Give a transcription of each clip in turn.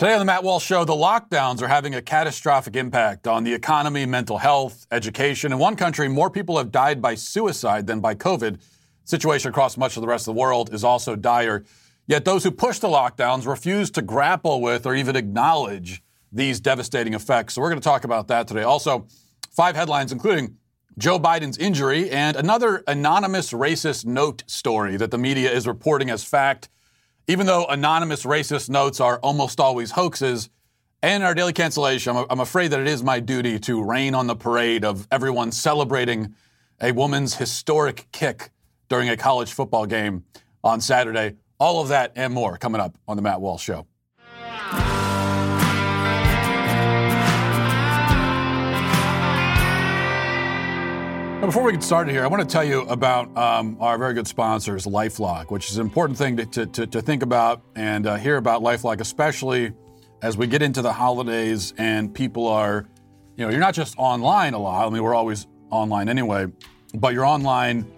Today on the Matt Walsh Show, the lockdowns are having a catastrophic impact on the economy, mental health, education. In one country, more people have died by suicide than by COVID. The situation across much of the rest of the world is also dire. Yet those who push the lockdowns refuse to grapple with or even acknowledge these devastating effects. So we're going to talk about that today. Also, 5 headlines, including Joe Biden's injury and another anonymous racist note story that the media is reporting as fact. Even though anonymous racist notes are almost always hoaxes, and our daily cancellation, I'm afraid that it is my duty to rain on the parade of everyone celebrating a woman's historic kick during a college football game on Saturday. All of that and more coming up on the Matt Walsh Show. Before we get started here, I want to tell you about our very good sponsors, LifeLock, which is an important thing to think about and hear about LifeLock, especially as we get into the holidays and people are, you're not just online a lot. I mean, we're always online anyway, but you're online,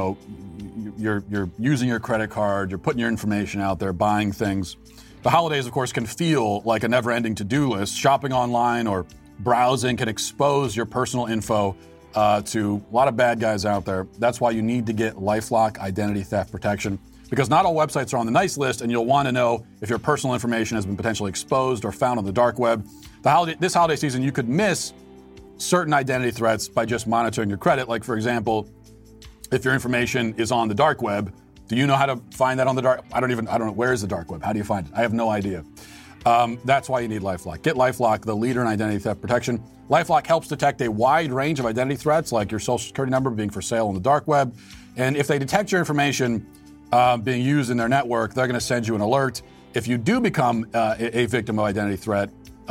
you're using your credit card, you're putting your information out there, buying things. The holidays, of course, can feel like a never-ending to-do list. Shopping online or browsing can expose your personal info to a lot of bad guys out there. That's why you need to get LifeLock identity theft protection, because not all websites are on the nice list, and you'll want to know if your personal information has been potentially exposed or found on the dark web. This holiday season, you could miss certain identity threats by just monitoring your credit. Like, for example, if your information is on the dark web, do you know how to find that on the dark? I don't know. Where is the dark web? How do you find it? I have no idea. That's why you need LifeLock. Get LifeLock, the leader in identity theft protection. LifeLock helps detect a wide range of identity threats, like your social security number being for sale on the dark web. And if they detect your information being used in their network, they're going to send you an alert. If you do become a victim of identity theft,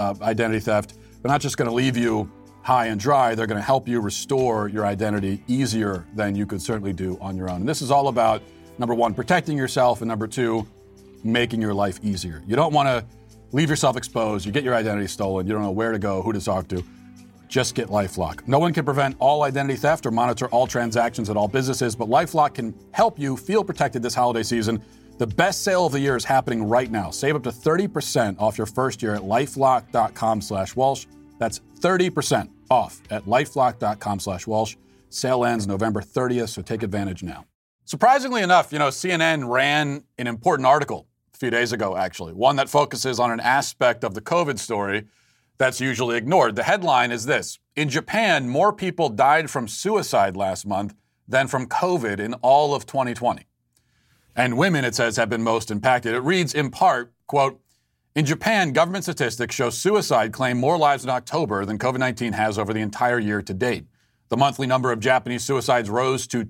they're not just going to leave you high and dry. They're going to help you restore your identity easier than you could certainly do on your own. And this is all about, number one, protecting yourself, and number two, making your life easier. You don't want to leave yourself exposed. You get your identity stolen. You don't know where to go, who to talk to. Just get LifeLock. No one can prevent all identity theft or monitor all transactions at all businesses, but LifeLock can help you feel protected this holiday season. The best sale of the year is happening right now. Save up to 30% off your first year at LifeLock.com/Walsh. That's 30% off at LifeLock.com/Walsh. Sale ends November 30th, so take advantage now. Surprisingly enough, CNN ran an important article a few days ago, actually, one that focuses on an aspect of the COVID story that's usually ignored. The headline is this: in Japan, more people died from suicide last month than from COVID in all of 2020. And women, it says, have been most impacted. It reads in part, quote, in Japan, government statistics show suicide claimed more lives in October than COVID-19 has over the entire year to date. The monthly number of Japanese suicides rose to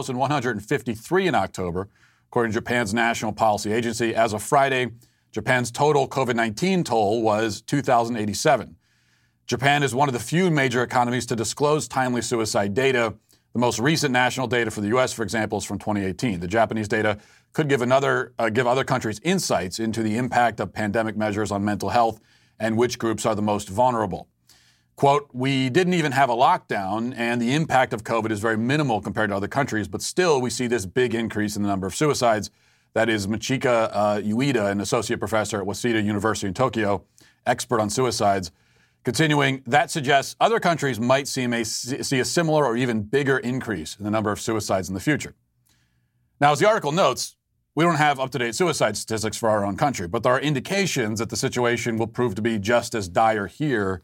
2,153 in October, according to Japan's National Policy Agency. As of Friday, Japan's total COVID-19 toll was 2,087. Japan is one of the few major economies to disclose timely suicide data. The most recent national data for the U.S., for example, is from 2018. The Japanese data could give other countries insights into the impact of pandemic measures on mental health and which groups are the most vulnerable. Quote, we didn't even have a lockdown, and the impact of COVID is very minimal compared to other countries, but still we see this big increase in the number of suicides. That is Michika Ueda, an associate professor at Waseda University in Tokyo, expert on suicides. Continuing, that suggests other countries might see a similar or even bigger increase in the number of suicides in the future. Now, as the article notes, we don't have up-to-date suicide statistics for our own country, but there are indications that the situation will prove to be just as dire here,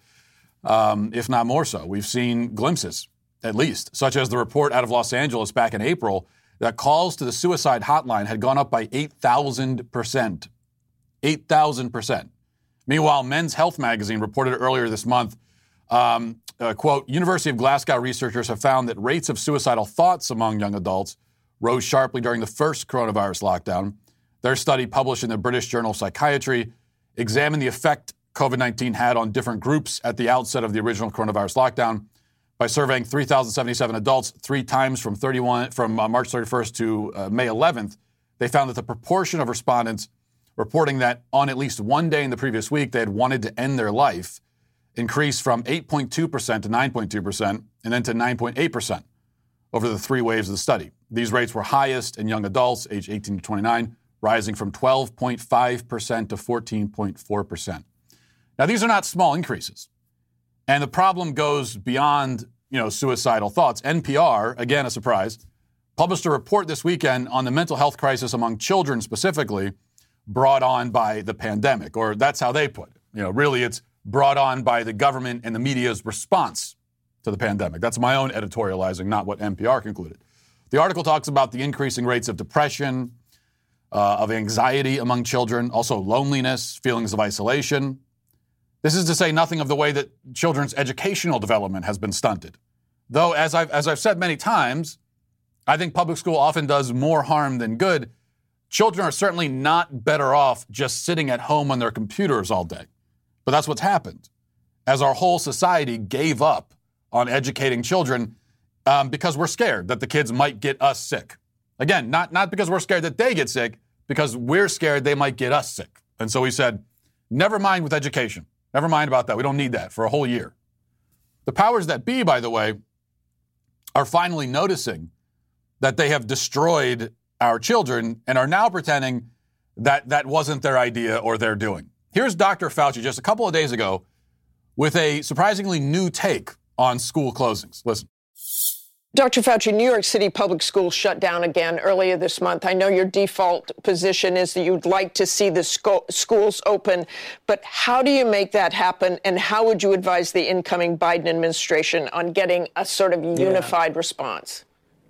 if not more so. We've seen glimpses, at least, such as the report out of Los Angeles back in April that calls to the suicide hotline had gone up by 8,000%. 8,000%. Meanwhile, Men's Health magazine reported earlier this month, quote, University of Glasgow researchers have found that rates of suicidal thoughts among young adults rose sharply during the first coronavirus lockdown. Their study, published in the British Journal of Psychiatry, examined the effect COVID-19 had on different groups at the outset of the original coronavirus lockdown. By surveying 3,077 adults 3 times from March 31st to May 11th, they found that the proportion of respondents reporting that on at least one day in the previous week they had wanted to end their life increased from 8.2% to 9.2% and then to 9.8% over the 3 waves of the study. These rates were highest in young adults aged 18 to 29, rising from 12.5% to 14.4%. Now, these are not small increases. And the problem goes beyond, suicidal thoughts. NPR, again, a surprise, published a report this weekend on the mental health crisis among children specifically brought on by the pandemic, or that's how they put it. Really, it's brought on by the government and the media's response to the pandemic. That's my own editorializing, not what NPR concluded. The article talks about the increasing rates of depression, of anxiety among children, also loneliness, feelings of isolation. This is to say nothing of the way that children's educational development has been stunted. Though, as I've said many times, I think public school often does more harm than good. Children are certainly not better off just sitting at home on their computers all day. But that's what's happened. As our whole society gave up on educating children because we're scared that the kids might get us sick. Again, not because we're scared that they get sick, because we're scared they might get us sick. And so we said, never mind with education. Never mind about that. We don't need that for a whole year. The powers that be, by the way, are finally noticing that they have destroyed our children and are now pretending that that wasn't their idea or their doing. Here's Dr. Fauci just a couple of days ago with a surprisingly new take on school closings. Listen. Dr. Fauci, New York City public schools shut down again earlier this month. I know your default position is that you'd like to see the schools open, but how do you make that happen, and how would you advise the incoming Biden administration on getting a sort of unified response?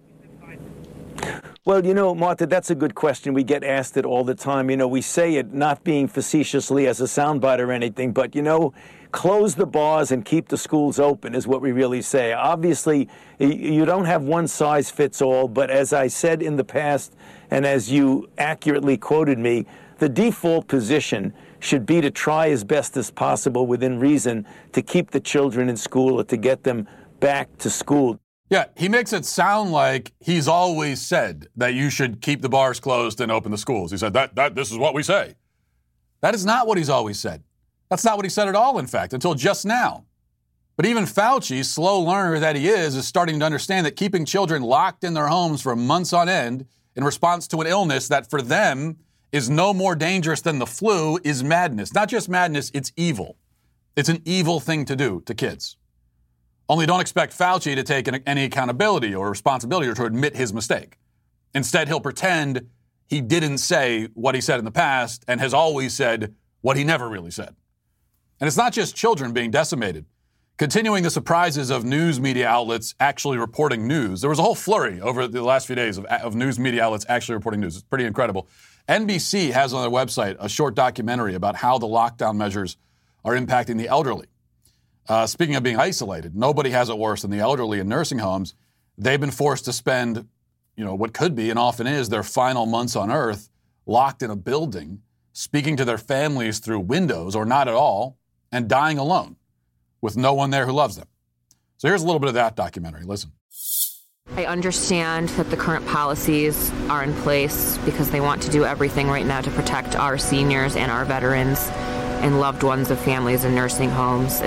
Well, Martha, that's a good question. We get asked it all the time. We say it not being facetiously as a soundbite or anything, but, close the bars and keep the schools open is what we really say. Obviously, you don't have one size fits all, but as I said in the past, and as you accurately quoted me, the default position should be to try as best as possible within reason to keep the children in school or to get them back to school. Yeah, he makes it sound like he's always said that you should keep the bars closed and open the schools. He said this is what we say. That is not what he's always said. That's not what he said at all, in fact, until just now. But even Fauci, slow learner that he is starting to understand that keeping children locked in their homes for months on end in response to an illness that for them is no more dangerous than the flu is madness. Not just madness, it's evil. It's an evil thing to do to kids. Only don't expect Fauci to take any accountability or responsibility or to admit his mistake. Instead, he'll pretend he didn't say what he said in the past and has always said what he never really said. And it's not just children being decimated. Continuing the surprises of news media outlets actually reporting news. There was a whole flurry over the last few days of news media outlets actually reporting news. It's pretty incredible. NBC has on their website a short documentary about how the lockdown measures are impacting the elderly. Speaking of being isolated, nobody has it worse than the elderly in nursing homes. They've been forced to spend, what could be and often is their final months on earth locked in a building, speaking to their families through windows or not at all, and dying alone with no one there who loves them. So here's a little bit of that documentary. Listen. I understand that the current policies are in place because they want to do everything right now to protect our seniors and our veterans and loved ones of families in nursing homes.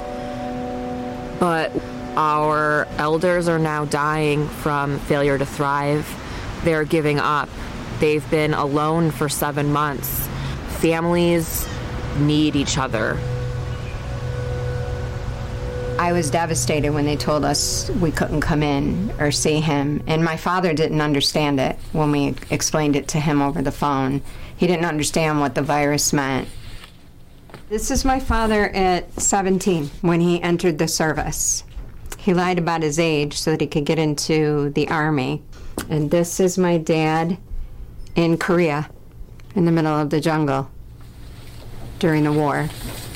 But our elders are now dying from failure to thrive. They're giving up. They've been alone for 7 months. Families need each other. I was devastated when they told us we couldn't come in or see him. And my father didn't understand it when we explained it to him over the phone. He didn't understand what the virus meant. This is my father at 17 when he entered the service. He lied about his age so that he could get into the Army. And this is my dad in Korea, in the middle of the jungle during the war.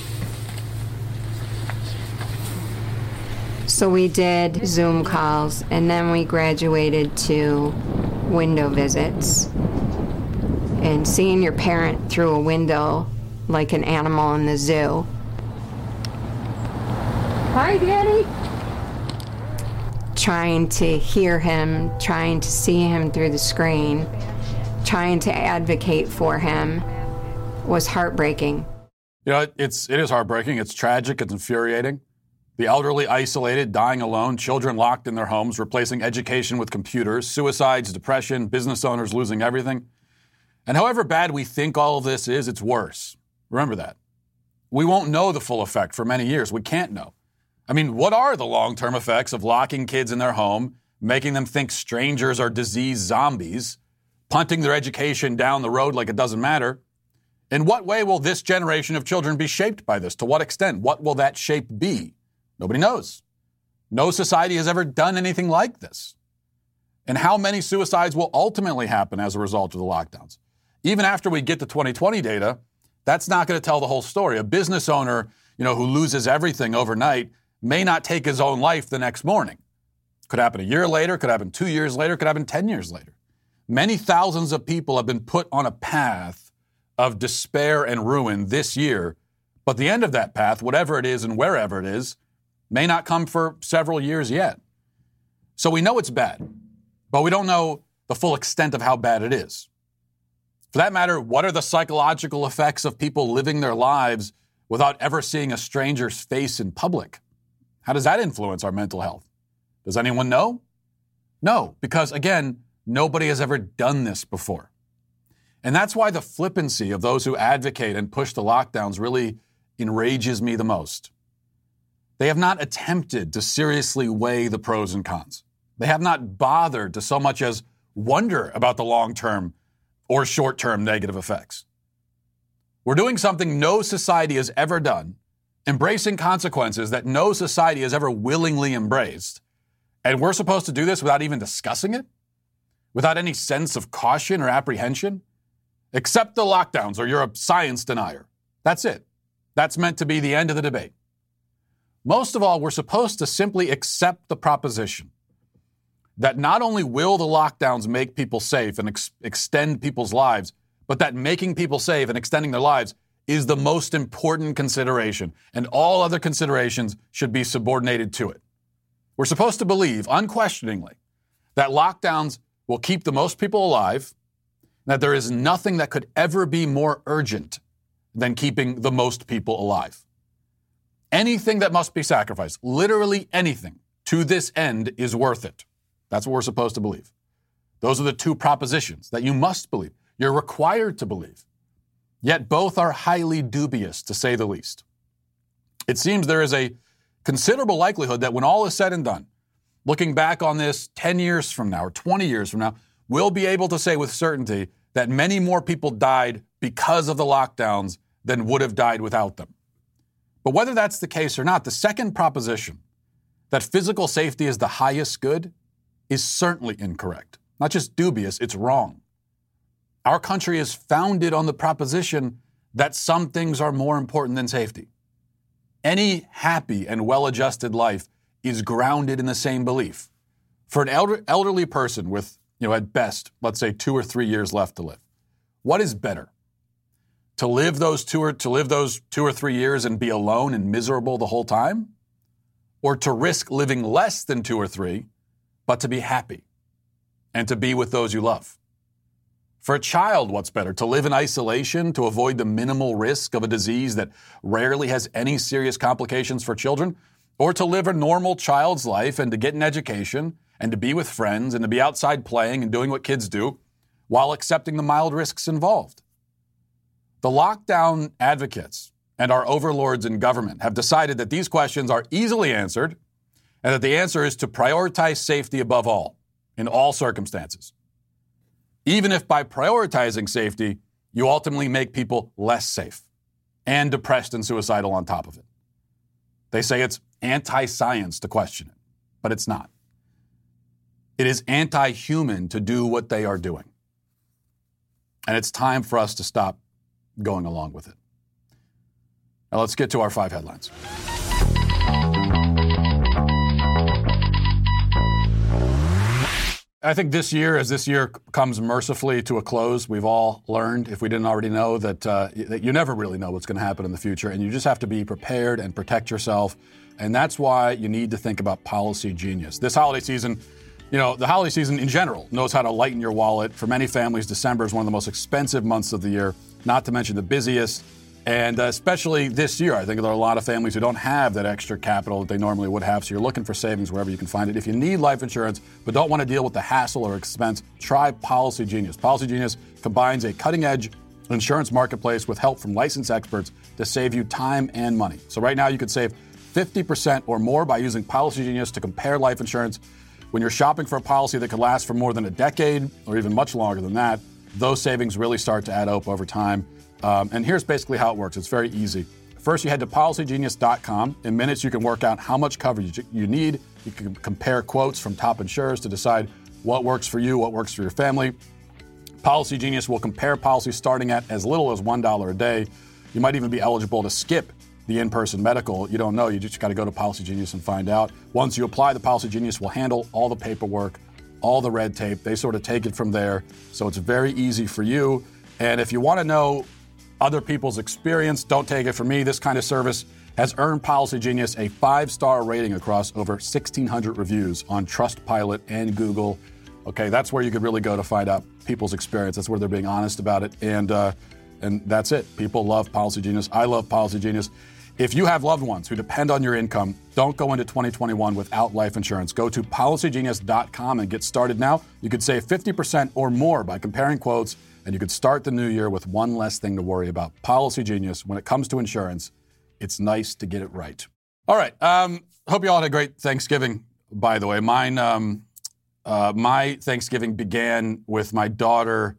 So we did Zoom calls, and then we graduated to window visits. And seeing your parent through a window like an animal in the zoo. Hi, Daddy. Trying to hear him, trying to see him through the screen, trying to advocate for him was heartbreaking. It is heartbreaking. It's tragic. It's infuriating. The elderly isolated, dying alone, children locked in their homes, replacing education with computers, suicides, depression, business owners losing everything. And however bad we think all of this is, it's worse. Remember that. We won't know the full effect for many years. We can't know. I mean, what are the long-term effects of locking kids in their home, making them think strangers are disease zombies, punting their education down the road like it doesn't matter? In what way will this generation of children be shaped by this? To what extent? What will that shape be? Nobody knows. No society has ever done anything like this. And how many suicides will ultimately happen as a result of the lockdowns? Even after we get the 2020 data, that's not going to tell the whole story. A business owner, who loses everything overnight may not take his own life the next morning. Could happen a year later, could happen 2 years later, could happen 10 years later. Many thousands of people have been put on a path of despair and ruin this year, but the end of that path, whatever it is and wherever it is, may not come for several years yet. So we know it's bad, but we don't know the full extent of how bad it is. For that matter, what are the psychological effects of people living their lives without ever seeing a stranger's face in public? How does that influence our mental health? Does anyone know? No, because again, nobody has ever done this before. And that's why the flippancy of those who advocate and push the lockdowns really enrages me the most. They have not attempted to seriously weigh the pros and cons. They have not bothered to so much as wonder about the long-term or short-term negative effects. We're doing something no society has ever done, embracing consequences that no society has ever willingly embraced, and we're supposed to do this without even discussing it? Without any sense of caution or apprehension? Accept the lockdowns or you're a science denier. That's it. That's meant to be the end of the debate. Most of all, we're supposed to simply accept the proposition that not only will the lockdowns make people safe and extend people's lives, but that making people safe and extending their lives is the most important consideration, and all other considerations should be subordinated to it. We're supposed to believe, unquestioningly, that lockdowns will keep the most people alive, that there is nothing that could ever be more urgent than keeping the most people alive. Anything that must be sacrificed, literally anything, to this end is worth it. That's what we're supposed to believe. Those are the two propositions that you must believe. You're required to believe. Yet both are highly dubious, to say the least. It seems there is a considerable likelihood that when all is said and done, looking back on this 10 years from now or 20 years from now, we'll be able to say with certainty that many more people died because of the lockdowns than would have died without them. But whether that's the case or not, the second proposition, that physical safety is the highest good, is certainly incorrect. Not just dubious, it's wrong. Our country is founded on the proposition that some things are more important than safety. Any happy and well-adjusted life is grounded in the same belief. For an elderly person with, at best, let's say 2 or 3 years left to live, what is better? To live those 2 or 3 years and be alone and miserable the whole time? Or to risk living less than 2 or 3, but to be happy and to be with those you love? For a child, what's better? To live in isolation, to avoid the minimal risk of a disease that rarely has any serious complications for children? Or to live a normal child's life and to get an education and to be with friends and to be outside playing and doing what kids do while accepting the mild risks involved? The lockdown advocates and our overlords in government have decided that these questions are easily answered and that the answer is to prioritize safety above all, in all circumstances. Even if by prioritizing safety, you ultimately make people less safe and depressed and suicidal on top of it. They say it's anti-science to question it, but it's not. It is anti-human to do what they are doing. And it's time for us to stop going along with it. Now let's get to our 5 headlines. I think as this year comes mercifully to a close, we've all learned, if we didn't already know, that you never really know what's going to happen in the future, and you just have to be prepared and protect yourself. And that's why you need to think about Policy Genius. This holiday season, the holiday season in general knows how to lighten your wallet. For many families, December is one of the most expensive months of the year, not to mention the busiest. And especially this year, I think there are a lot of families who don't have that extra capital that they normally would have. So you're looking for savings wherever you can find it. If you need life insurance but don't want to deal with the hassle or expense, try Policy Genius. Policy Genius combines a cutting-edge insurance marketplace with help from licensed experts to save you time and money. So right now you could save 50% or more by using Policy Genius to compare life insurance. When you're shopping for a policy that could last for more than a decade or even much longer than that, those savings really start to add up over time. And here's basically how it works. It's very easy. First, you head to PolicyGenius.com. In minutes, you can work out how much coverage you need. You can compare quotes from top insurers to decide what works for you, what works for your family. Policy Genius will compare policies starting at as little as $1 a day. You might even be eligible to skip the in-person medical. You don't know. You just got to go to Policy Genius and find out. Once you apply, the Policy Genius will handle all the paperwork, all the red tape. They sort of take it from there. So it's very easy for you. And if you want to know other people's experience, don't take it from me. This kind of service has earned Policy Genius a 5-star rating across over 1,600 reviews on Trustpilot and Google. Okay, that's where you could really go to find out people's experience. That's where they're being honest about it. And that's it. People love Policy Genius. I love Policy Genius. If you have loved ones who depend on your income, don't go into 2021 without life insurance. Go to PolicyGenius.com and get started now. You could save 50% or more by comparing quotes, and you could start the new year with one less thing to worry about. Policy Genius, when it comes to insurance, it's nice to get it right. All right. Hope you all had a great Thanksgiving, by the way. My Thanksgiving began with my daughter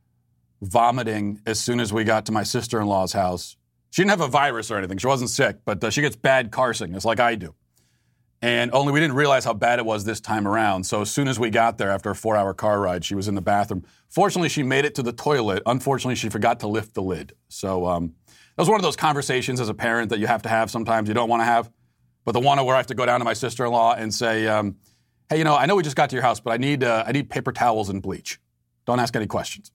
vomiting as soon as we got to my sister-in-law's house. She didn't have a virus or anything. She wasn't sick, but she gets bad car sickness like I do. And only we didn't realize how bad it was this time around. So as soon as we got there after a 4-hour car ride, she was in the bathroom. Fortunately, she made it to the toilet. Unfortunately, she forgot to lift the lid. So that was one of those conversations as a parent that you have to have sometimes you don't want to have. But the one where I have to go down to my sister-in-law and say, hey, I know we just got to your house, but I need paper towels and bleach. Don't ask any questions.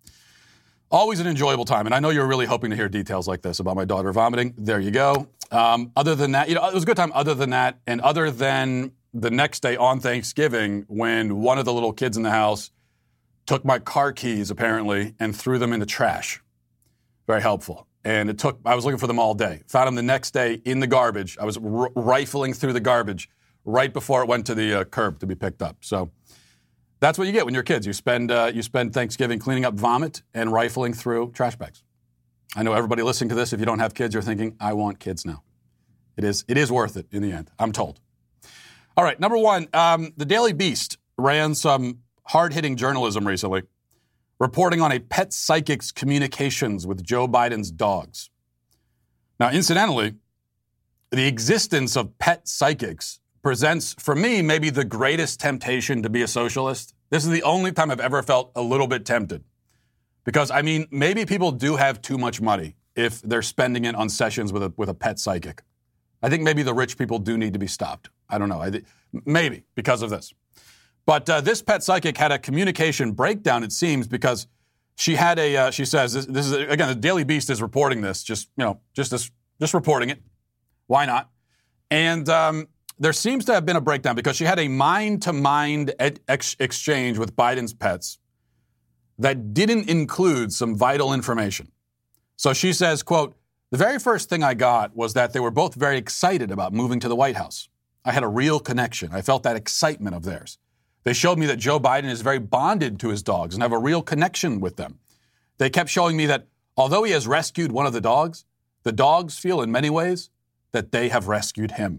Always an enjoyable time, and I know you're really hoping to hear details like this about my daughter vomiting. There you go. Other than that, it was a good time other than that, and other than the next day on Thanksgiving when one of the little kids in the house took my car keys, apparently, and threw them in the trash. Very helpful. And I was looking for them all day. Found them the next day in the garbage. I was rifling through the garbage right before it went to the curb to be picked up. So that's what you get when you're kids. You spend Thanksgiving cleaning up vomit and rifling through trash bags. I know everybody listening to this, if you don't have kids, you're thinking, I want kids now. It is worth it in the end, I'm told. All right, number one, the Daily Beast ran some hard-hitting journalism recently, reporting on a pet psychic's communications with Joe Biden's dogs. Now, incidentally, the existence of pet psychics presents, for me, maybe the greatest temptation to be a socialist. This is the only time I've ever felt a little bit tempted. Because, maybe people do have too much money if they're spending it on sessions with a pet psychic. I think maybe the rich people do need to be stopped. I don't know. Maybe because of this. But this pet psychic had a communication breakdown, it seems, because she had she says, this is, again, the Daily Beast is reporting this, just reporting it. Why not? And there seems to have been a breakdown because she had a mind-to-mind exchange with Biden's pets that didn't include some vital information. So she says, quote, the very first thing I got was that they were both very excited about moving to the White House. I had a real connection. I felt that excitement of theirs. They showed me that Joe Biden is very bonded to his dogs and have a real connection with them. They kept showing me that although he has rescued one of the dogs feel in many ways that they have rescued him.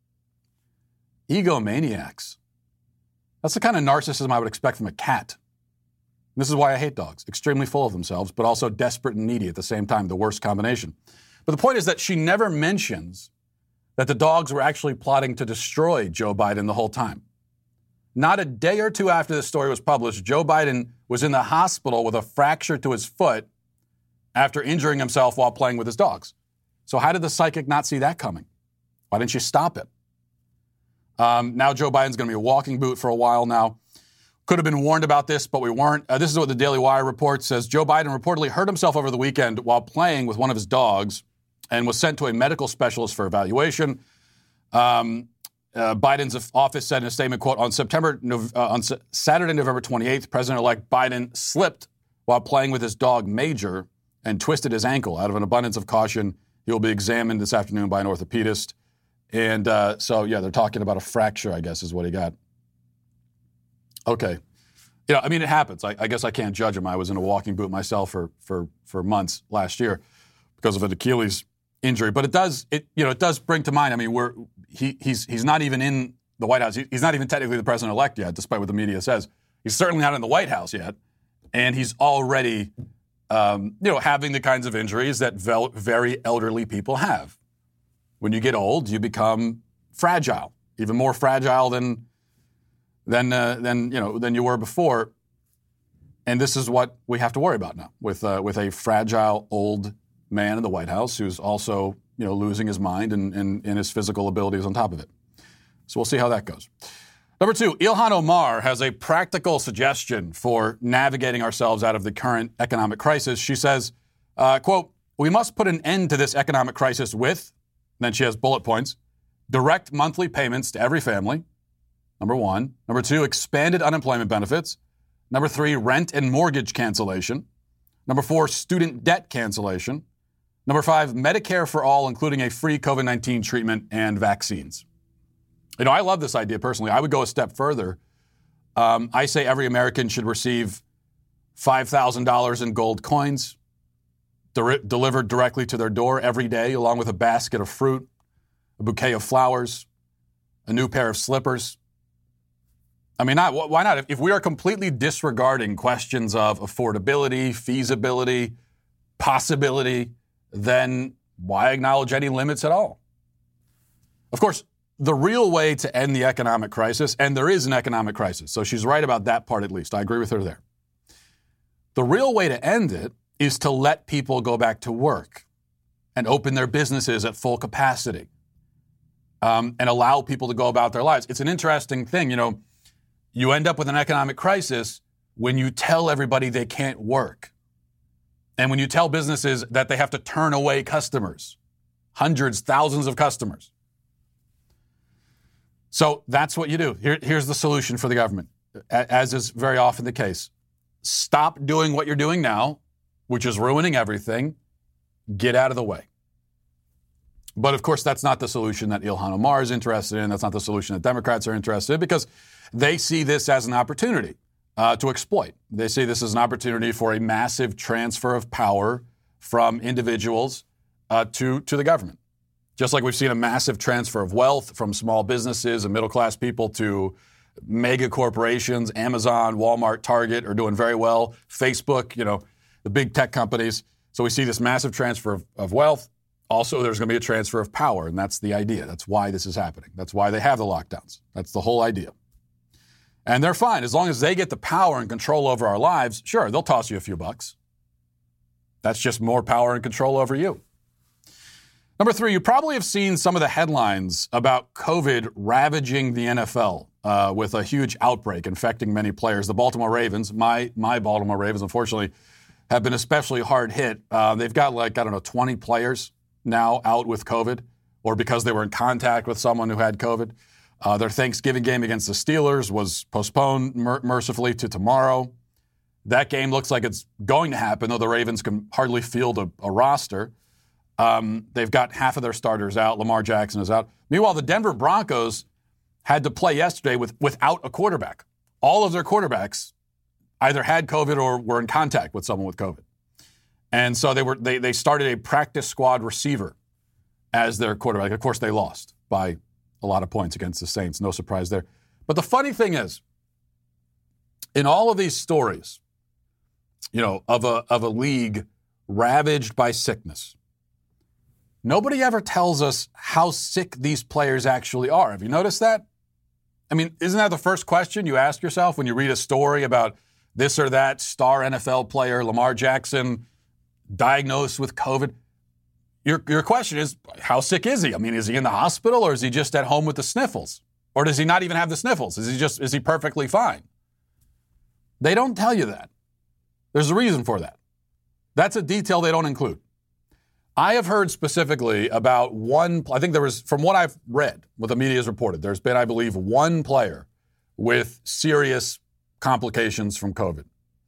Egomaniacs. That's the kind of narcissism I would expect from a cat. And this is why I hate dogs. Extremely full of themselves, but also desperate and needy at the same time, the worst combination. But the point is that she never mentions that the dogs were actually plotting to destroy Joe Biden the whole time. Not a day or two after the story was published, Joe Biden was in the hospital with a fracture to his foot after injuring himself while playing with his dogs. So how did the psychic not see that coming? Why didn't she stop it? Now Joe Biden's going to be a walking boot for a while now. Could have been warned about this, but we weren't. This is what the Daily Wire report says. Joe Biden reportedly hurt himself over the weekend while playing with one of his dogs and was sent to a medical specialist for evaluation. Biden's office said in a statement, quote, on Saturday, November 28th, President-elect Biden slipped while playing with his dog Major and twisted his ankle. Out of an abundance of caution, he will be examined this afternoon by an orthopedist. And they're talking about a fracture, I guess, is what he got. Okay. I mean, it happens. I guess I can't judge him. I was in a walking boot myself for months last year because of an Achilles injury. But it does bring to mind. I mean, he's not even in the White House. He's not even technically the president-elect yet, despite what the media says. He's certainly not in the White House yet, and he's already, having the kinds of injuries that very elderly people have. When you get old, you become fragile, even more fragile than you were before. And this is what we have to worry about now with a fragile old man in the White House who's also losing his mind and his physical abilities on top of it. So we'll see how that goes. Number 2, Ilhan Omar has a practical suggestion for navigating ourselves out of the current economic crisis. She says, quote, "We must put an end to this economic crisis with," then she has bullet points, "direct monthly payments to every family. Number 1. Number 2, expanded unemployment benefits. Number 3, rent and mortgage cancellation. Number 4, student debt cancellation. Number 5, Medicare for all, including a free COVID-19 treatment and vaccines." I love this idea personally. I would go a step further. I say every American should receive $5,000 in gold coins delivered directly to their door every day, along with a basket of fruit, a bouquet of flowers, a new pair of slippers. I mean, why not? If we are completely disregarding questions of affordability, feasibility, possibility, then why acknowledge any limits at all? Of course, the real way to end the economic crisis, and there is an economic crisis, so she's right about that part at least. I agree with her there. The real way to end it is to let people go back to work and open their businesses at full capacity and allow people to go about their lives. It's an interesting thing. You end up with an economic crisis when you tell everybody they can't work. And when you tell businesses that they have to turn away customers, hundreds, thousands of customers. So that's what you do. Here's the solution for the government, as is very often the case. Stop doing what you're doing now, which is ruining everything. Get out of the way. But of course, that's not the solution that Ilhan Omar is interested in. That's not the solution that Democrats are interested in, because they see this as an opportunity to exploit. They see this as an opportunity for a massive transfer of power from individuals to the government. Just like we've seen a massive transfer of wealth from small businesses and middle-class people to mega corporations. Amazon, Walmart, Target are doing very well. Facebook, the big tech companies. So we see this massive transfer of wealth. Also, there's going to be a transfer of power, and that's the idea. That's why this is happening. That's why they have the lockdowns. That's the whole idea. And they're fine. As long as they get the power and control over our lives, sure, they'll toss you a few bucks. That's just more power and control over you. Number 3, you probably have seen some of the headlines about COVID ravaging the NFL with a huge outbreak infecting many players. The Baltimore Ravens, my Baltimore Ravens, unfortunately, have been especially hard hit. They've got 20 players now out with COVID, or because they were in contact with someone who had COVID. Their Thanksgiving game against the Steelers was postponed mercifully to tomorrow. That game looks like it's going to happen, though the Ravens can hardly field a roster. They've got half of their starters out. Lamar Jackson is out. Meanwhile, the Denver Broncos had to play yesterday without a quarterback. All of their quarterbacks either had COVID or were in contact with someone with COVID. And so they started a practice squad receiver as their quarterback. Of course, they lost by a lot of points against the Saints. No surprise there. But the funny thing is, in all of these stories, of a league ravaged by sickness, nobody ever tells us how sick these players actually are. Have you noticed that? I mean, isn't that the first question you ask yourself when you read a story about this or that star NFL player, Lamar Jackson, diagnosed with COVID? Your question is, how sick is he? I mean, is he in the hospital, or is he just at home with the sniffles? Or does he not even have the sniffles? Is he perfectly fine? They don't tell you that. There's a reason for that. That's a detail they don't include. I have heard specifically about I think there was, from what I've read, what the media has reported, there's been, I believe, one player with serious complications from COVID.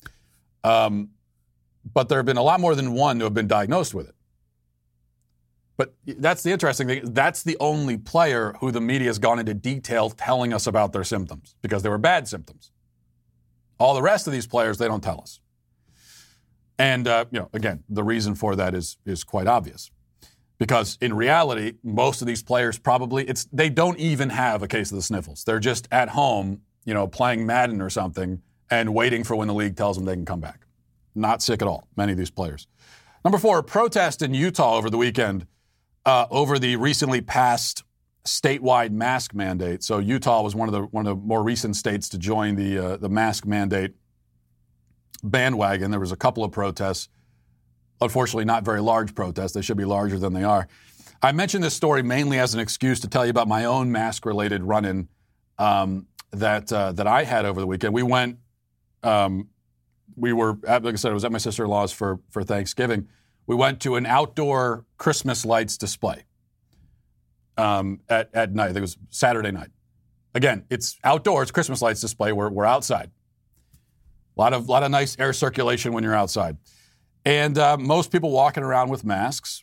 But there have been a lot more than one who have been diagnosed with it. But that's the interesting thing. That's the only player who the media has gone into detail telling us about their symptoms, because they were bad symptoms. All the rest of these players, they don't tell us. And, again, the reason for that is quite obvious. Because in reality, most of these players they don't even have a case of the sniffles. They're just at home, playing Madden or something and waiting for when the league tells them they can come back. Not sick at all, many of these players. Number 4, protest in Utah over the weekend over the recently passed statewide mask mandate. So Utah was one of the more recent states to join the mask mandate bandwagon. There was a couple of protests. Unfortunately, not very large protests. They should be larger than they are. I mentioned this story mainly as an excuse to tell you about my own mask-related run-in that I had over the weekend. We went. We were, like I said, I was at my sister-in-law's for Thanksgiving. We went to an outdoor Christmas lights display at night. I think it was Saturday night. Again, it's outdoors, Christmas lights display. We're outside. A lot of nice air circulation when you're outside. And most people walking around with masks.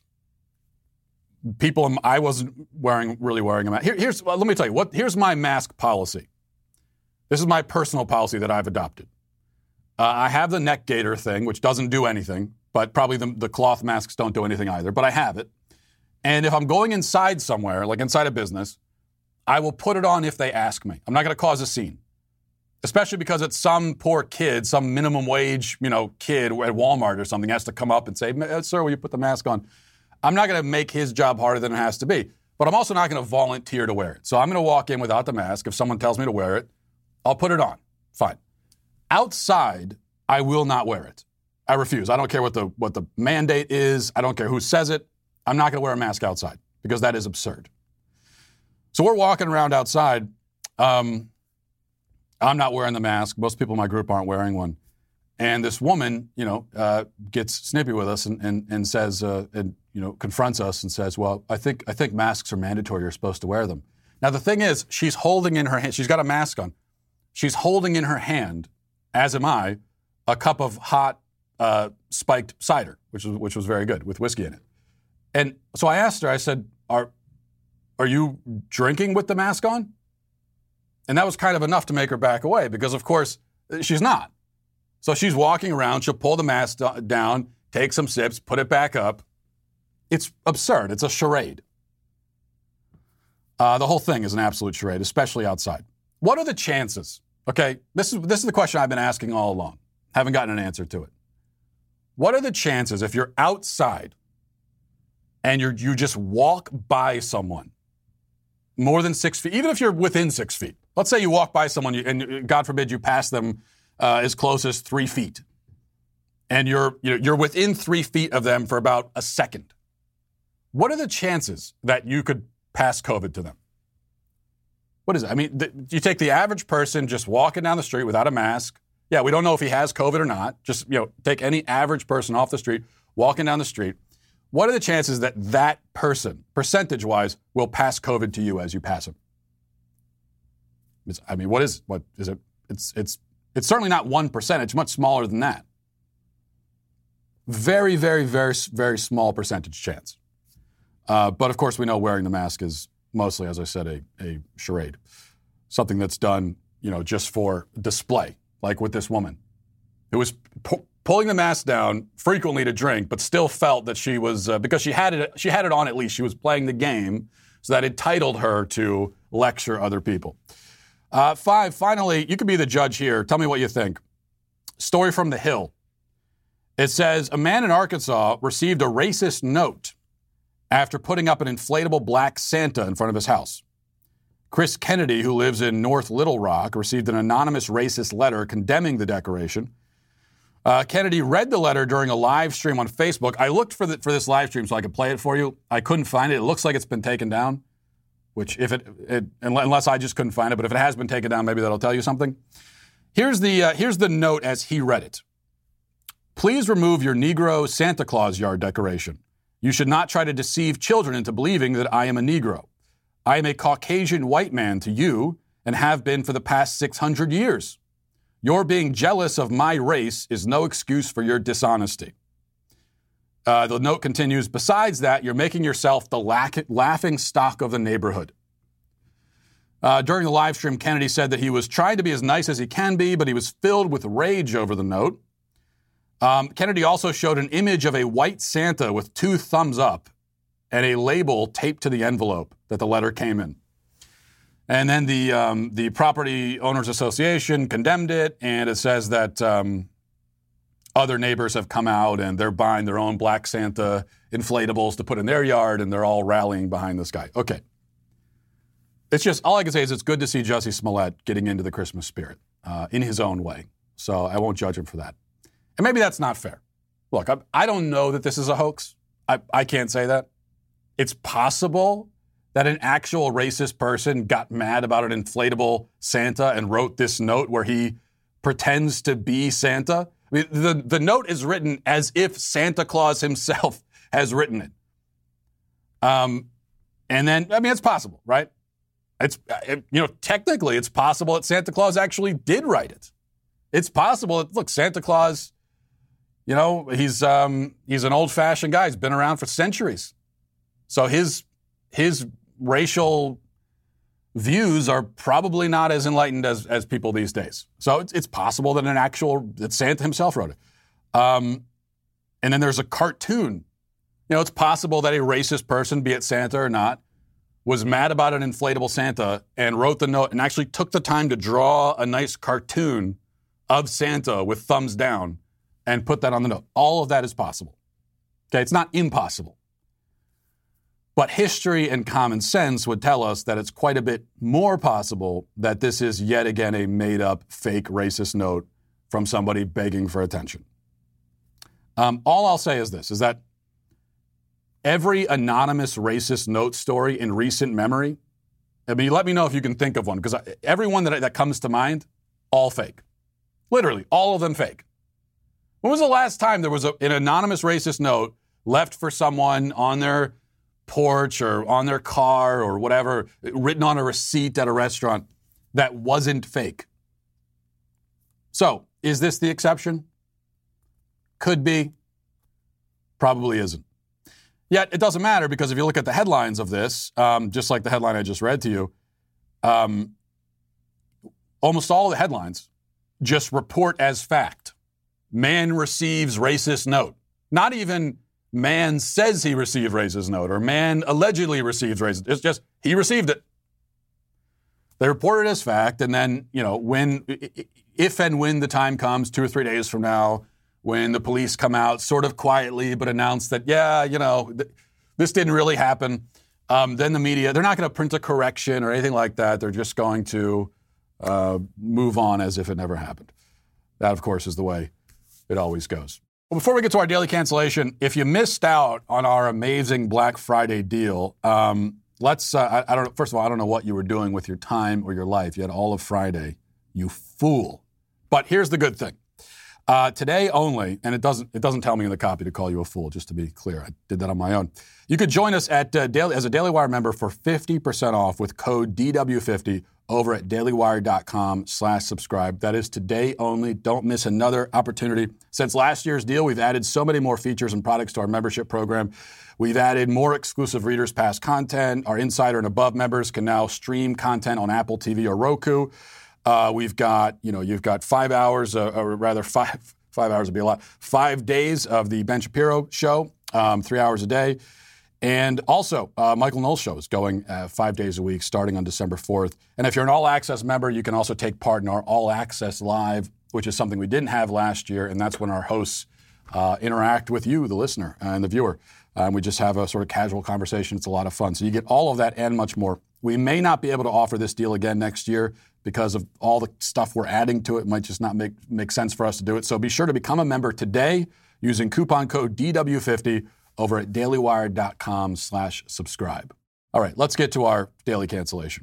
I wasn't really wearing a mask. Let me tell you, here's my mask policy. This is my personal policy that I've adopted. I have the neck gaiter thing, which doesn't do anything, but probably the cloth masks don't do anything either, but I have it. And if I'm going inside somewhere, like inside a business, I will put it on if they ask me. I'm not going to cause a scene. Especially because it's some poor kid, some minimum wage, kid at Walmart or something has to come up and say, "Sir, will you put the mask on?" I'm not going to make his job harder than it has to be. But I'm also not going to volunteer to wear it. So I'm going to walk in without the mask. If someone tells me to wear it, I'll put it on. Fine. Outside, I will not wear it. I refuse. I don't care what the mandate is. I don't care who says it. I'm not going to wear a mask outside because that is absurd. So we're walking around outside. I'm not wearing the mask. Most people in my group aren't wearing one. And this woman, gets snippy with us and says, confronts us and says, "Well, I think masks are mandatory. You're supposed to wear them." Now, the thing is, she's holding in her hand, she's got a mask on. She's holding in her hand, as am I, a cup of hot spiked cider, which was very good, with whiskey in it. And so I asked her, I said, are you drinking with the mask on? And that was kind of enough to make her back away because, of course, she's not. So she's walking around. She'll pull the mask down, take some sips, put it back up. It's absurd. It's a charade. The whole thing is an absolute charade, especially outside. What are the chances? Okay, this is the question I've been asking all along. Haven't gotten an answer to it. What are the chances if you're outside and you just walk by someone more than 6 feet, even if you're within 6 feet? Let's say you walk by someone and God forbid you pass them as close as 3 feet, and you're within 3 feet of them for about a second. What are the chances that you could pass COVID to them? What is it? I mean, you take the average person just walking down the street without a mask. Yeah, we don't know if he has COVID or not. Just take any average person off the street, walking down the street. What are the chances that person, percentage-wise, will pass COVID to you as you pass him? What is it? It's certainly not 1%. It's much smaller than that. Very, very, very, very small percentage chance. But of course, we know wearing the mask is mostly, as I said, a charade. Something that's done, just for display, like with this woman who was pulling the mask down frequently to drink, but still felt that she was because she had it on. At least she was playing the game, so that entitled her to lecture other people. 5, finally, you can be the judge here. Tell me what you think. Story from The Hill. It says, a man in Arkansas received a racist note after putting up an inflatable black Santa in front of his house. Chris Kennedy, who lives in North Little Rock, received an anonymous racist letter condemning the decoration. Kennedy read the letter during a live stream on Facebook. I looked for this live stream so I could play it for you. I couldn't find it. It looks like it's been taken down. Which, unless I just couldn't find it, but if it has been taken down, maybe that'll tell you something. Here's the note as he read it. Please remove your Negro Santa Claus yard decoration. You should not try to deceive children into believing that I am a Negro. I am a Caucasian white man to you and have been for the past 600 years. Your being jealous of my race is no excuse for your dishonesty. The note continues, besides that, you're making yourself the laughing stock of the neighborhood. During the live stream, Kennedy said that he was trying to be as nice as he can be, but he was filled with rage over the note. Kennedy also showed an image of a white Santa with 2 thumbs up and a label taped to the envelope that the letter came in. And then the Property Owners Association condemned it, and it says that other neighbors have come out and they're buying their own Black Santa inflatables to put in their yard, and they're all rallying behind this guy. Okay. It's just, all I can say is it's good to see Jussie Smollett getting into the Christmas spirit in his own way. So I won't judge him for that. And maybe that's not fair. Look, I don't know that this is a hoax. I can't say that. It's possible that an actual racist person got mad about an inflatable Santa and wrote this note where he pretends to be Santa. I mean, the note is written as if Santa Claus himself has written it. And then, I mean, it's possible, right? Technically, it's possible that Santa Claus actually did write it. It's possible that, look, Santa Claus, he's an old-fashioned guy. He's been around for centuries. So his racial views are probably not as enlightened as people these days. So it's possible that that Santa himself wrote it. And then there's a cartoon. It's possible that a racist person, be it Santa or not, was mad about an inflatable Santa and wrote the note and actually took the time to draw a nice cartoon of Santa with thumbs down and put that on the note. All of that is possible. Okay, it's not impossible. But history and common sense would tell us that it's quite a bit more possible that this is yet again a made-up, fake racist note from somebody begging for attention. All I'll say is this, is that every anonymous racist note story in recent memory, I mean, let me know if you can think of one, because everyone that comes to mind, all fake. Literally, all of them fake. When was the last time there was an anonymous racist note left for someone on their porch or on their car or whatever, written on a receipt at a restaurant that wasn't fake? So, is this the exception? Could be. Probably isn't. Yet, it doesn't matter, because if you look at the headlines of this, just like the headline I just read to you, almost all of the headlines just report as fact. Man receives racist note. Not even man says he received racist note or man allegedly received racist. It's just he received it. They report it as fact, and then, if and when the time comes 2 or 3 days from now, when the police come out sort of quietly but announce that, this didn't really happen, then the media, they're not going to print a correction or anything like that. They're just going to move on as if it never happened. That, of course, is the way it always goes. Well, before we get to our daily cancellation, if you missed out on our amazing Black Friday deal, first of all, I don't know what you were doing with your time or your life. You had all of Friday, you fool. But here's the good thing. Today only, and it doesn't tell me in the copy to call you a fool, just to be clear. I did that on my own. You could join us as a Daily Wire member for 50% off with code DW50 over at dailywire.com/subscribe. That is today only. Don't miss another opportunity. Since last year's deal, we've added so many more features and products to our membership program. We've added more exclusive Readers Pass content. Our Insider and Above members can now stream content on Apple TV or Roku. We've got, you've got 5 hours, or rather 5 hours would be a lot, 5 days of the Ben Shapiro show, 3 hours a day. And also, Michael Knowles' show is going 5 days a week starting on December 4th. And if you're an All Access member, you can also take part in our All Access Live, which is something we didn't have last year. And that's when our hosts interact with you, the listener and the viewer. We just have a sort of casual conversation. It's a lot of fun. So you get all of that and much more. We may not be able to offer this deal again next year because of all the stuff we're adding to it. It might just not make sense for us to do it. So be sure to become a member today using coupon code DW50 over at dailywire.com/subscribe. All right, let's get to our daily cancellation.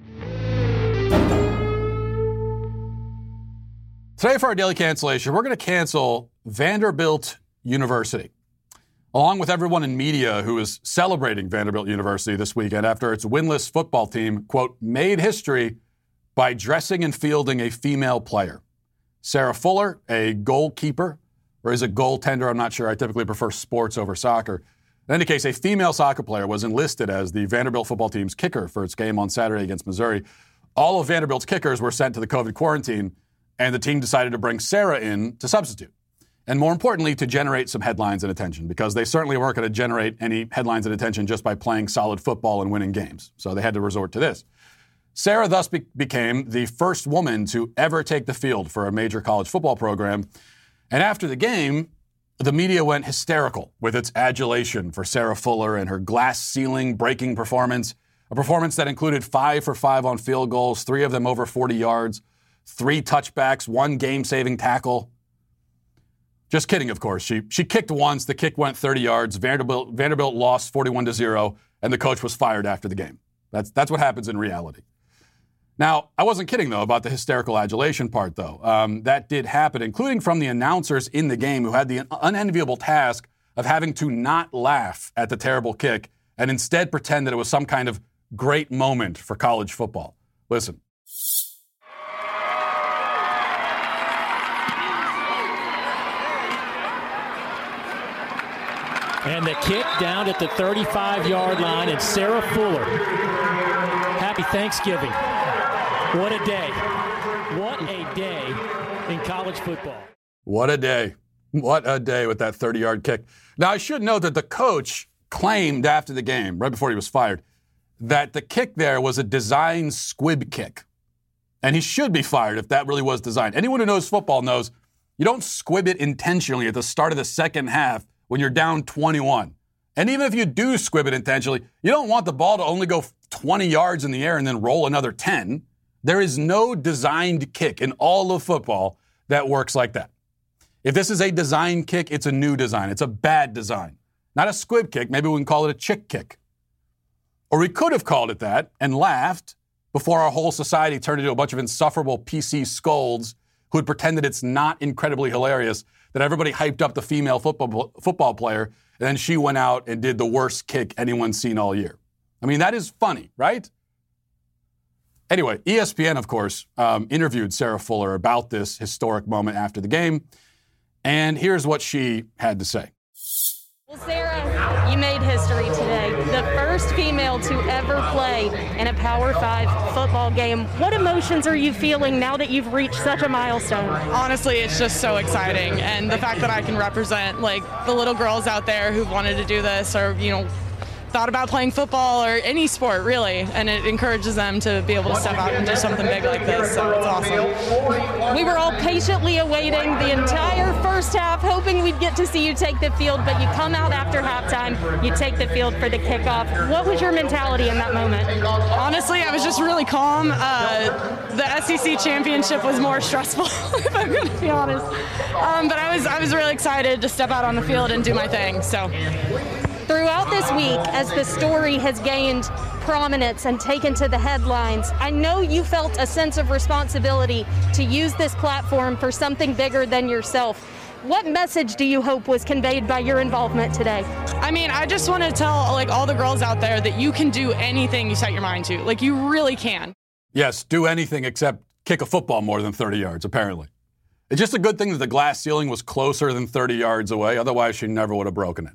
Today for our daily cancellation, we're going to cancel Vanderbilt University, along with everyone in media who is celebrating Vanderbilt University this weekend after its winless football team, quote, made history by dressing and fielding a female player. Sarah Fuller, a goalkeeper, or is it goaltender? I'm not sure. I typically prefer sports over soccer. In any case, a female soccer player was enlisted as the Vanderbilt football team's kicker for its game on Saturday against Missouri. All of Vanderbilt's kickers were sent to the COVID quarantine, and the team decided to bring Sarah in to substitute. And more importantly, to generate some headlines and attention, because they certainly weren't going to generate any headlines and attention just by playing solid football and winning games. So they had to resort to this. Sarah thus became the first woman to ever take the field for a major college football program. And after the game, the media went hysterical with its adulation for Sarah Fuller and her glass-ceiling breaking performance, a performance that included 5 for 5 on field goals, 3 of them over 40 yards, 3 touchbacks, 1 game-saving tackle. Just kidding, of course. She kicked once. The kick went 30 yards. Vanderbilt lost 41-0, and the coach was fired after the game. That's what happens in reality. Now, I wasn't kidding, though, about the hysterical adulation part, though. That did happen, including from the announcers in the game who had the unenviable task of having to not laugh at the terrible kick and instead pretend that it was some kind of great moment for college football. Listen. And the kick down at the 35-yard line, and Sarah Fuller. Happy Thanksgiving. What a day. What a day in college football. What a day. What a day with that 30-yard kick. Now, I should note that the coach claimed after the game, right before he was fired, that the kick there was a design squib kick. And he should be fired if that really was designed. Anyone who knows football knows you don't squib it intentionally at the start of the second half when you're down 21. And even if you do squib it intentionally, you don't want the ball to only go 20 yards in the air and then roll another 10. There is no designed kick in all of football that works like that. If this is a design kick, it's a new design. It's a bad design. Not a squib kick. Maybe we can call it a chick kick. Or we could have called it that and laughed before our whole society turned into a bunch of insufferable PC scolds who had pretended it's not incredibly hilarious that everybody hyped up the female football player and then she went out and did the worst kick anyone's seen all year. I mean, that is funny, right? Anyway, ESPN, of course, interviewed Sarah Fuller about this historic moment after the game. And here's what she had to say. Well, Sarah, you made history today. The first female to ever play in a Power 5 football game. What emotions are you feeling now that you've reached such a milestone? Honestly, it's just so exciting. And the fact that I can represent, like, the little girls out there who've wanted to do this or, thought about playing football or any sport, really, and it encourages them to be able to step out and do something big like this, so it's awesome. We were all patiently awaiting the entire first half, hoping we'd get to see you take the field, but you come out after halftime, you take the field for the kickoff. What was your mentality in that moment? Honestly, I was just really calm. The SEC championship was more stressful, if I'm going to be honest. But I was really excited to step out on the field and do my thing, so. Throughout this week, as the story has gained prominence and taken to the headlines, I know you felt a sense of responsibility to use this platform for something bigger than yourself. What message do you hope was conveyed by your involvement today? I mean, I just want to tell all the girls out there that you can do anything you set your mind to. Like, you really can. Yes, do anything except kick a football more than 30 yards, apparently. It's just a good thing that the glass ceiling was closer than 30 yards away. Otherwise, she never would have broken it.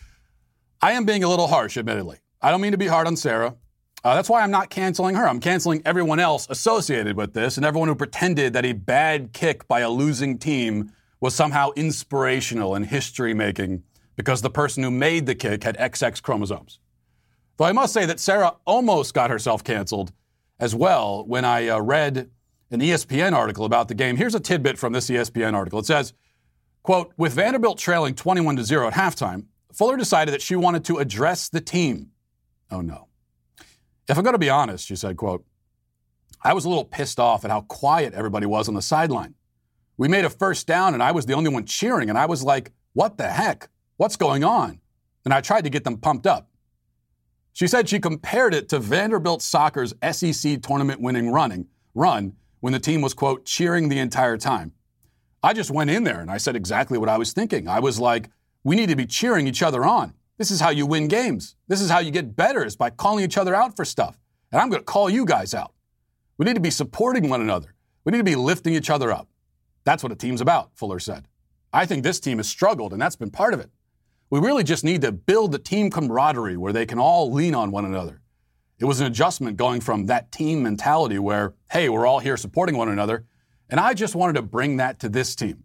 I am being a little harsh, admittedly. I don't mean to be hard on Sarah. That's why I'm not canceling her. I'm canceling everyone else associated with this and everyone who pretended that a bad kick by a losing team was somehow inspirational and history-making because the person who made the kick had XX chromosomes. Though I must say that Sarah almost got herself canceled as well when I read an ESPN article about the game. Here's a tidbit from this ESPN article. It says, quote, with Vanderbilt trailing 21-0 at halftime, Fuller decided that she wanted to address the team. Oh, no. If I'm going to be honest, she said, quote, I was a little pissed off at how quiet everybody was on the sideline. We made a first down, and I was the only one cheering, and I was like, what the heck? What's going on? And I tried to get them pumped up. She said she compared it to Vanderbilt soccer's SEC tournament-winning run when the team was, quote, cheering the entire time. I just went in there, and I said exactly what I was thinking. I was like, we need to be cheering each other on. This is how you win games. This is how you get better, is by calling each other out for stuff. And I'm going to call you guys out. We need to be supporting one another. We need to be lifting each other up. That's what a team's about, Fuller said. I think this team has struggled, and that's been part of it. We really just need to build the team camaraderie where they can all lean on one another. It was an adjustment going from that team mentality where, hey, we're all here supporting one another, and I just wanted to bring that to this team.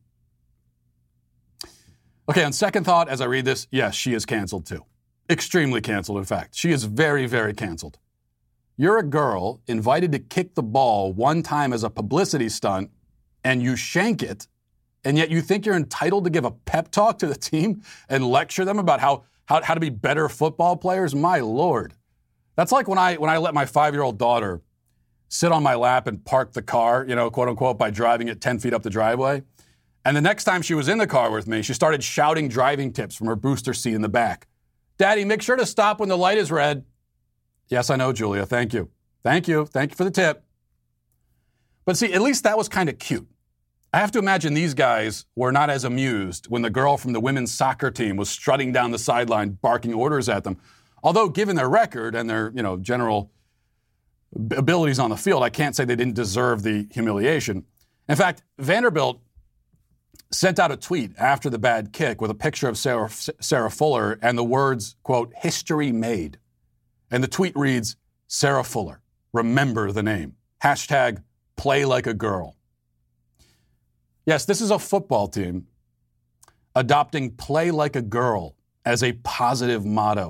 Okay, on second thought, as I read this, yes, she is canceled too. Extremely canceled, in fact. She is very, very canceled. You're a girl invited to kick the ball one time as a publicity stunt, and you shank it, and yet you think you're entitled to give a pep talk to the team and lecture them about how to be better football players? My Lord. That's like when I let my 5-year-old daughter sit on my lap and park the car, quote unquote, by driving it 10 feet up the driveway. And the next time she was in the car with me, she started shouting driving tips from her booster seat in the back. Daddy, make sure to stop when the light is red. Yes, I know, Julia. Thank you. Thank you. Thank you for the tip. But see, at least that was kind of cute. I have to imagine these guys were not as amused when the girl from the women's soccer team was strutting down the sideline barking orders at them. Although, given their record and their, general abilities on the field, I can't say they didn't deserve the humiliation. In fact, Vanderbilt sent out a tweet after the bad kick with a picture of Sarah Fuller and the words, quote, history made. And the tweet reads, Sarah Fuller, remember the name. Hashtag play like a girl. Yes, this is a football team adopting play like a girl as a positive motto.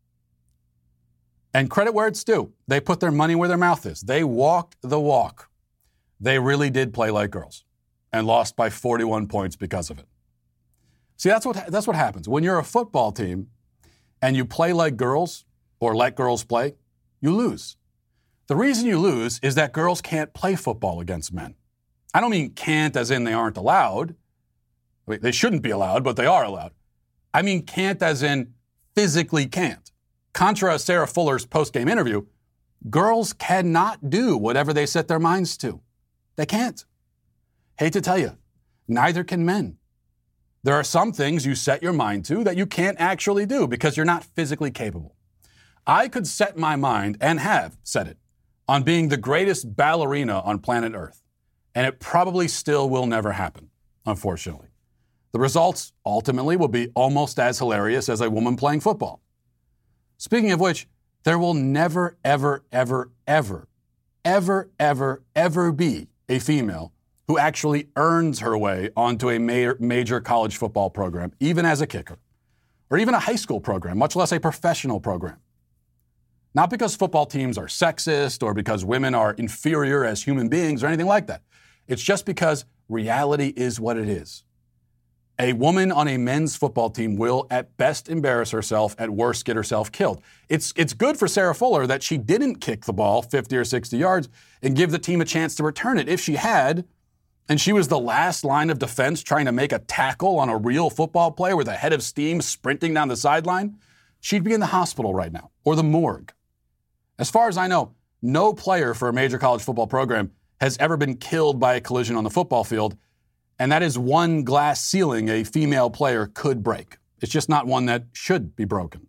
And credit where it's due. They put their money where their mouth is. They walked the walk. They really did play like girls and lost by 41 points because of it. See, that's what happens. When you're a football team and you play like girls or let girls play, you lose. The reason you lose is that girls can't play football against men. I don't mean can't as in they aren't allowed. I mean, they shouldn't be allowed, but they are allowed. I mean can't as in physically can't. Contra Sarah Fuller's post-game interview, girls cannot do whatever they set their minds to. They can't. Hate to tell you, neither can men. There are some things you set your mind to that you can't actually do because you're not physically capable. I could set my mind, and have set it, on being the greatest ballerina on planet Earth, and it probably still will never happen, unfortunately. The results ultimately will be almost as hilarious as a woman playing football. Speaking of which, there will never, ever, ever, ever, ever, ever, ever be a female who actually earns her way onto a major college football program, even as a kicker, or even a high school program, much less a professional program. Not because football teams are sexist or because women are inferior as human beings or anything like that. It's just because reality is what it is. A woman on a men's football team will at best embarrass herself, at worst get herself killed. It's good for Sarah Fuller that she didn't kick the ball 50 or 60 yards and give the team a chance to return it. If she had, and she was the last line of defense trying to make a tackle on a real football player with a head of steam sprinting down the sideline, she'd be in the hospital right now, or the morgue. As far as I know, no player for a major college football program has ever been killed by a collision on the football field, and that is one glass ceiling a female player could break. It's just not one that should be broken.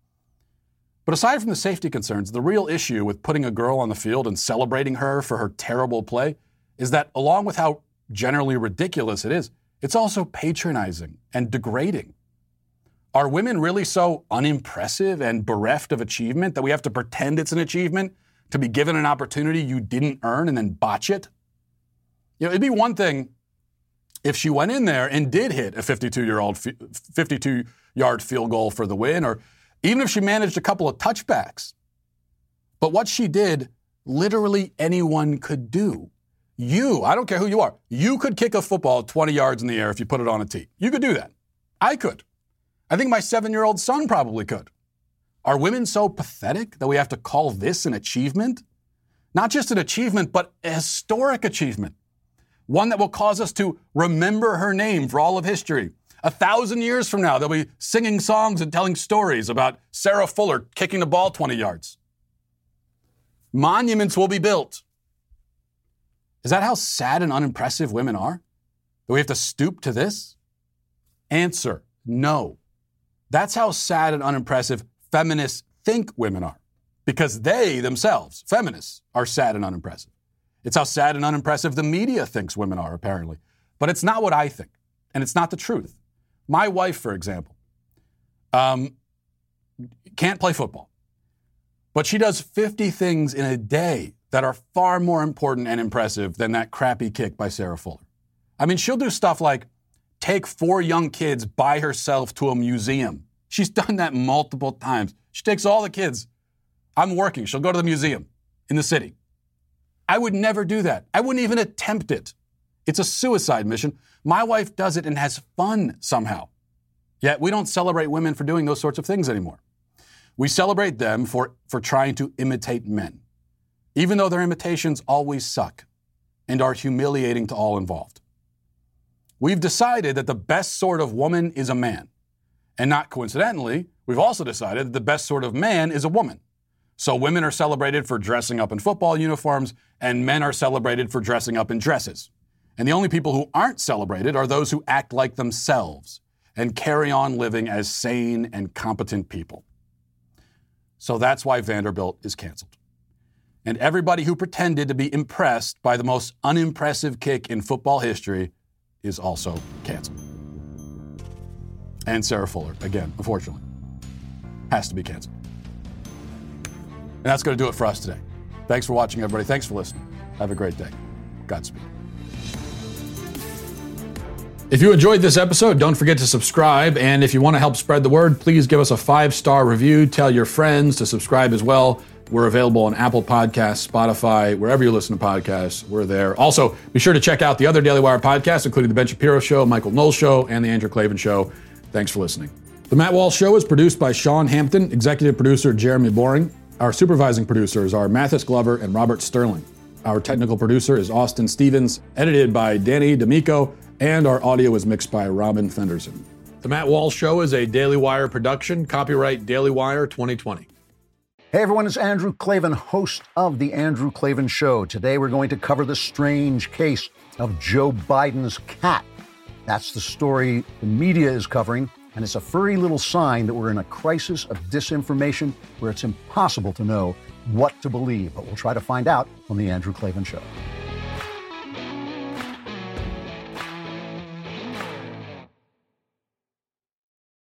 But aside from the safety concerns, the real issue with putting a girl on the field and celebrating her for her terrible play is that, along with how generally ridiculous it is, it's also patronizing and degrading. Are women really so unimpressive and bereft of achievement that we have to pretend it's an achievement to be given an opportunity you didn't earn and then botch it? It'd be one thing if she went in there and did hit a 52-yard field goal for the win, or even if she managed a couple of touchbacks. But what she did, literally anyone could do. I don't care who you are, you could kick a football 20 yards in the air if you put it on a tee. You could do that. I could. I think my 7-year-old son probably could. Are women so pathetic that we have to call this an achievement? Not just an achievement, but a historic achievement. One that will cause us to remember her name for all of history. 1,000 years from now, they'll be singing songs and telling stories about Sarah Fuller kicking the ball 20 yards. Monuments will be built. Is that how sad and unimpressive women are? Do we have to stoop to this? Answer, no. That's how sad and unimpressive feminists think women are. Because they themselves, feminists, are sad and unimpressive. It's how sad and unimpressive the media thinks women are, apparently. But it's not what I think. And it's not the truth. My wife, for example, can't play football. But she does 50 things in a day that are far more important and impressive than that crappy kick by Sarah Fuller. I mean, she'll do stuff like take 4 young kids by herself to a museum. She's done that multiple times. She takes all the kids. I'm working. She'll go to the museum in the city. I would never do that. I wouldn't even attempt it. It's a suicide mission. My wife does it and has fun somehow. Yet we don't celebrate women for doing those sorts of things anymore. We celebrate them for trying to imitate men, even though their imitations always suck and are humiliating to all involved. We've decided that the best sort of woman is a man. And not coincidentally, we've also decided that the best sort of man is a woman. So women are celebrated for dressing up in football uniforms, and men are celebrated for dressing up in dresses. And the only people who aren't celebrated are those who act like themselves and carry on living as sane and competent people. So that's why Vanderbilt is canceled. And everybody who pretended to be impressed by the most unimpressive kick in football history is also canceled. And Sarah Fuller, again, unfortunately, has to be canceled. And that's going to do it for us today. Thanks for watching, everybody. Thanks for listening. Have a great day. Godspeed. If you enjoyed this episode, don't forget to subscribe. And if you want to help spread the word, please give us a 5-star review. Tell your friends to subscribe as well. We're available on Apple Podcasts, Spotify, wherever you listen to podcasts, we're there. Also, be sure to check out the other Daily Wire podcasts, including The Ben Shapiro Show, Michael Knowles Show, and The Andrew Klavan Show. Thanks for listening. The Matt Walsh Show is produced by Sean Hampton, executive producer Jeremy Boring. Our supervising producers are Mathis Glover and Robert Sterling. Our technical producer is Austin Stevens, edited by Danny D'Amico, and our audio is mixed by Robin Fenderson. The Matt Walsh Show is a Daily Wire production, copyright Daily Wire 2020. Hey everyone, it's Andrew Klavan, host of The Andrew Klavan Show. Today we're going to cover the strange case of Joe Biden's cat. That's the story the media is covering, and it's a furry little sign that we're in a crisis of disinformation where it's impossible to know what to believe. But we'll try to find out on The Andrew Klavan Show.